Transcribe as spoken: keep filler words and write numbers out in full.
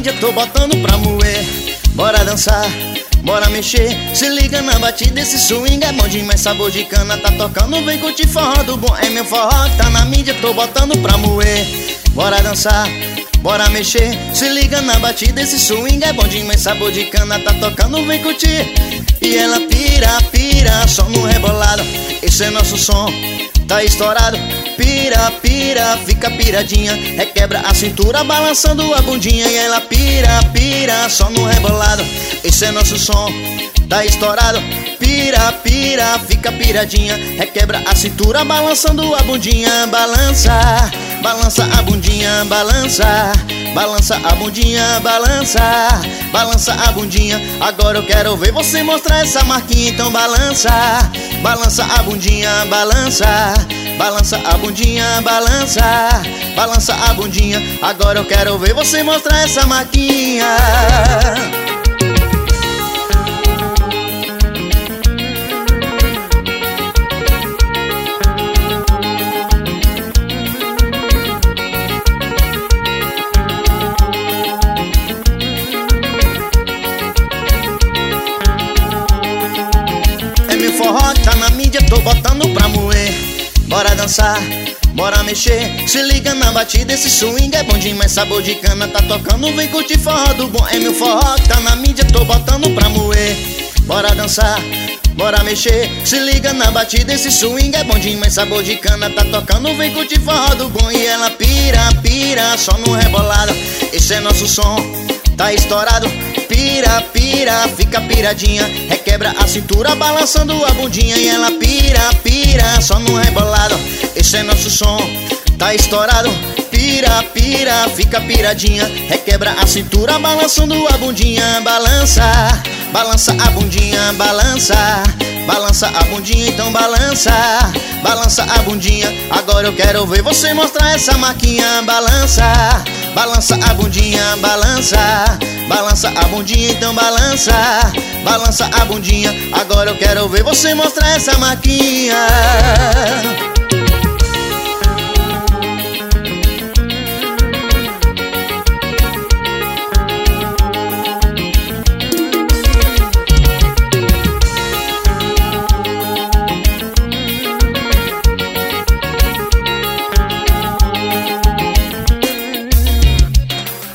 mídia, tô botando pra moer. Bora dançar, bora mexer. Se liga na batida, esse swing é bom demais. Sabor de cana tá tocando, vem curtir forró do bom. É meu forró que tá na mídia, tô botando pra moer. Bora dançar, bora mexer. Se liga na batida, esse swing é bom demais. Sabor de cana tá tocando, vem curtir. E ela pira, pira, só no rebolado. Esse é nosso som, tá estourado. Pira, pira, fica piradinha. Requebra a cintura, balançando a bundinha. E ela pira, pira, só no rebolado. Esse é nosso som, tá estourado. Pira, pira, fica piradinha. Requebra a cintura, balançando a bundinha. Balança, balança a bundinha, balança. Balança a bundinha, balança. Balança a bundinha. Agora eu quero ver você mostrar essa marquinha. Então balança, balança a bundinha, balança. Balança a bundinha, balança. Balança a bundinha. Agora eu quero ver você mostrar essa marquinha. É meu forró que tá na mídia, tô botando pra moer. Bora dançar, bora mexer. Se liga na batida, esse swing é bom demais. Sabor de cana tá tocando, vem curtir forró do bom. É meu forró que tá na mídia, tô botando pra moer. Bora dançar, bora mexer. Se liga na batida, esse swing é bom demais. Sabor de cana tá tocando, vem curtir forró do bom. E ela pira, pira, só no rebolado. Esse é nosso som, tá estourado. Pira, pira, fica piradinha. Requebra a cintura, balançando a bundinha. E ela pira, pira, só no rebolado. Esse é nosso som, tá estourado. Pira, pira, fica piradinha. Requebra a cintura, balançando a bundinha. Balança, balança a bundinha, balança. Balança a bundinha, então balança. Balança a bundinha. Agora eu quero ver você mostrar essa marquinha. Balança, balança a bundinha, balança. Balança a bundinha, então balança. Balança a bundinha. Agora eu quero ver você mostrar essa marquinha.